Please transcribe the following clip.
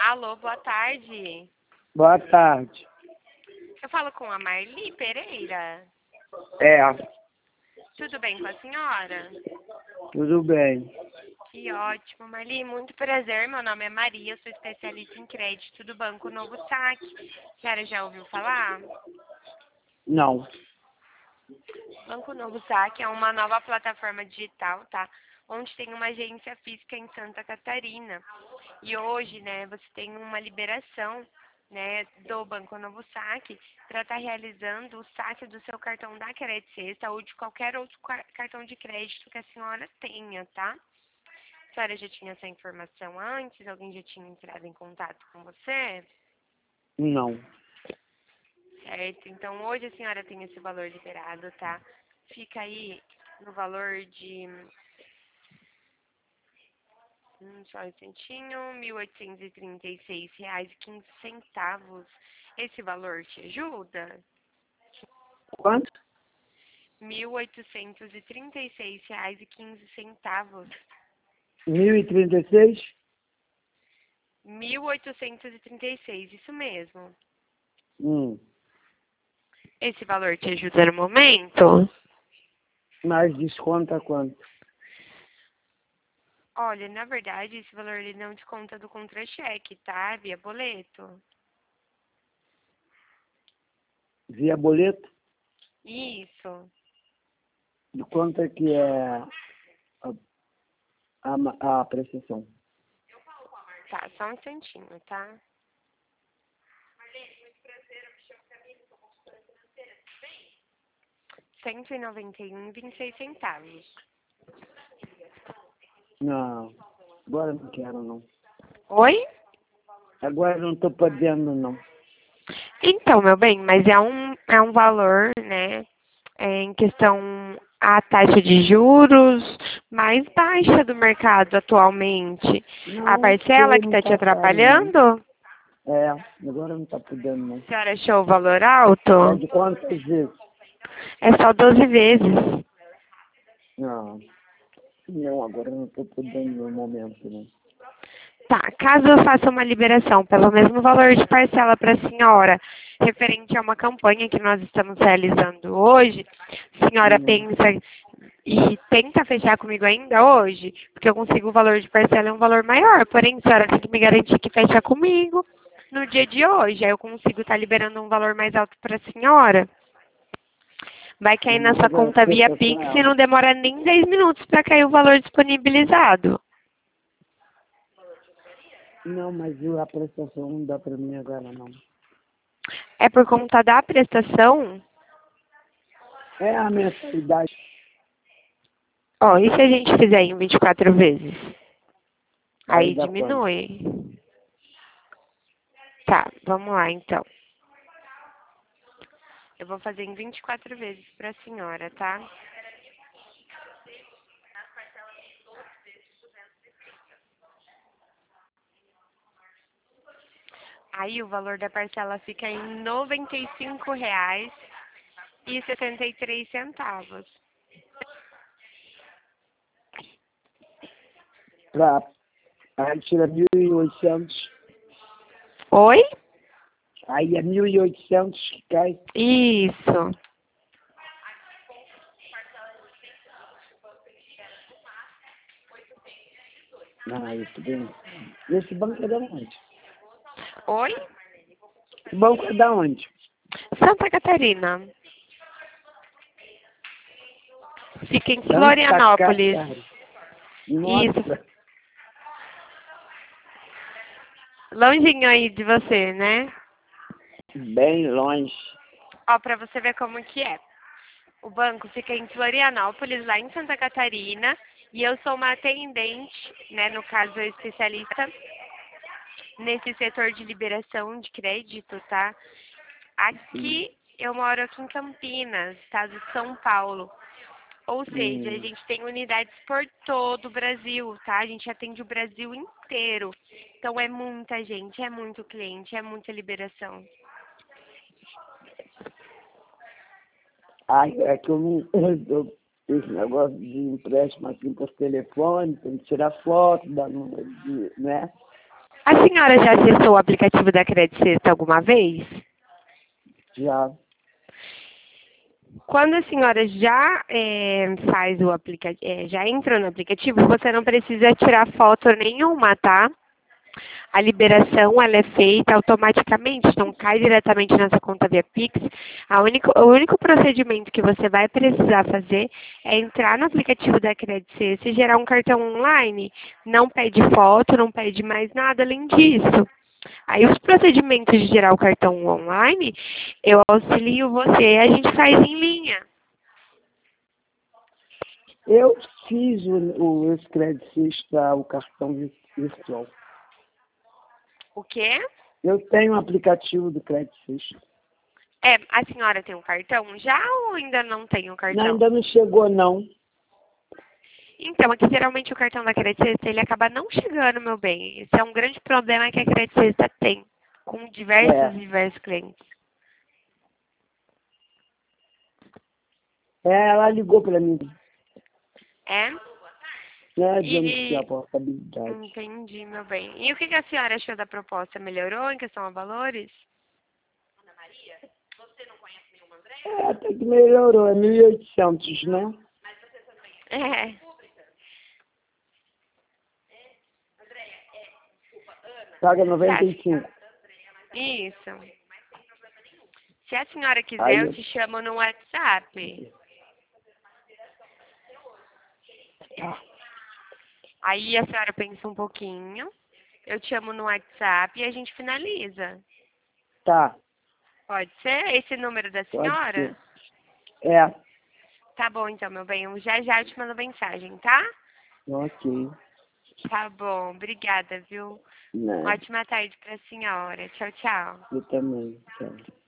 Alô, boa tarde. Boa tarde. Eu falo com a Marli Pereira. É, Tudo bem com a senhora? tudo bem. Que ótimo, Marli. Muito prazer. Meu nome é Maria, eu sou especialista em crédito do Banco Novo Saque. A senhora já ouviu falar? Não. Banco Novo Saque é uma nova plataforma digital, tá? Onde tem uma agência física em Santa Catarina. E hoje, né, você tem uma liberação, né, do Banco Novo Saque para estar realizando o saque do seu cartão da Crédito Sexta ou de qualquer outro cartão de crédito que a senhora tenha, tá? A senhora já tinha essa informação antes? Alguém já tinha entrado em contato com você? Não. Certo, então hoje a senhora tem esse valor liberado, tá? Fica aí no valor de, só um instantinho, R$ 1.836,15. Esse valor te ajuda? Quanto? R$ 1.836,15. 1036? 1.836, isso mesmo. Esse valor te ajuda no momento? Mas desconta quanto? Olha, na verdade, esse valor ele não desconta do contra-cheque, tá? Via boleto. Via boleto? Isso. De quanto é que é a prestação? Tá, só um instantinho, tá? 191,26 centavos. Não. Agora não quero, não. Oi? Agora não estou podendo, não. Então, meu bem, mas é um valor, né, em questão a taxa de juros mais baixa do mercado atualmente. A Não, parcela sei, que não está te está saindo. atrapalhando? É, agora não está podendo, não. A senhora achou o valor É alto? de quantas vezes? É só 12 vezes. Não. Não, agora não estou podendo no momento, não. Tá, caso eu faça uma liberação pelo mesmo valor de parcela para a senhora, referente a uma campanha que nós estamos realizando hoje, a senhora pensa e tenta fechar comigo ainda hoje, porque eu consigo o valor de parcela é um valor maior, porém a senhora tem que me garantir que fecha comigo no dia de hoje, aí eu consigo estar liberando um valor mais alto para a senhora. Vai cair na Mas sua agora conta fica via com Pix e ela. não demora nem 10 minutos para cair o valor disponibilizado. Não, mas a prestação não dá para mim agora, não. É por conta da prestação? É a mensalidade. Ó, e se a gente fizer em 24 vezes? Aí Aí dá quanto? diminui. Tá, vamos lá então. Eu vou fazer em 24 vezes para a senhora, tá? Aí o valor da parcela fica em R$ 95,63. Aí tira 1.800. Oi? Aí é 1.800 que cai. Isso. Ah, isso bem. Esse banco é da onde? Oi? O banco é da onde? Santa Catarina. Fica em Santa Florianópolis. Catarina. Isso. Nossa, Longinho aí de você, né? bem longe. Ó, pra você ver como que é. O banco fica em Florianópolis, lá em Santa Catarina, e eu sou uma atendente, né, no caso, especialista nesse setor de liberação de crédito, tá? Aqui, eu moro aqui em Campinas, estado de São Paulo. Ou seja, a gente tem unidades por todo o Brasil, tá? A gente atende o Brasil inteiro. Então, é muita gente, é muito cliente, é muita liberação. Ai, é que eu não. Esse negócio de empréstimo aqui por telefone, tem que tirar foto, né? A senhora já acessou o aplicativo da Credit Sexta alguma vez? Já. Quando a senhora já faz o já entra no aplicativo, você não precisa tirar foto nenhuma, tá? A liberação ela é feita automaticamente, então cai diretamente na sua conta via Pix. O único procedimento que você vai precisar fazer é entrar no aplicativo da Credit Sexta e gerar um cartão online. Não pede foto, não pede mais nada além disso. Aí os procedimentos de gerar o cartão online, eu auxilio você, a gente faz em linha. Eu fiz esse Credit Sexta, o cartão virtual. O quê? Eu tenho um aplicativo do Credit Sexta. A senhora tem um cartão já ou ainda não tem um Não, cartão? ainda não chegou, não. Então, aqui geralmente o cartão da Credit Sexta, ele acaba não chegando, meu bem. Esse é um grande problema que a Credit Sexta tem com diversos clientes. Ela ligou para mim, É? né, dizendo que a portabilidade. Entendi, meu bem. E o que a senhora achou da proposta? Melhorou em questão a valores? Até que melhorou, é 1.800, né? É. Paga 95. Isso. Se a senhora quiser, Aí eu te chamo no WhatsApp. Tá. Aí a senhora pensa um pouquinho, eu te chamo no WhatsApp e a gente finaliza. Tá, Pode ser? Esse número da pode senhora? ser. É, Tá bom, então, meu bem. Eu já te mando mensagem, tá? ok. Tá bom. Obrigada, viu? Né, Ótima tarde pra senhora. Tchau, tchau. eu também. Tchau.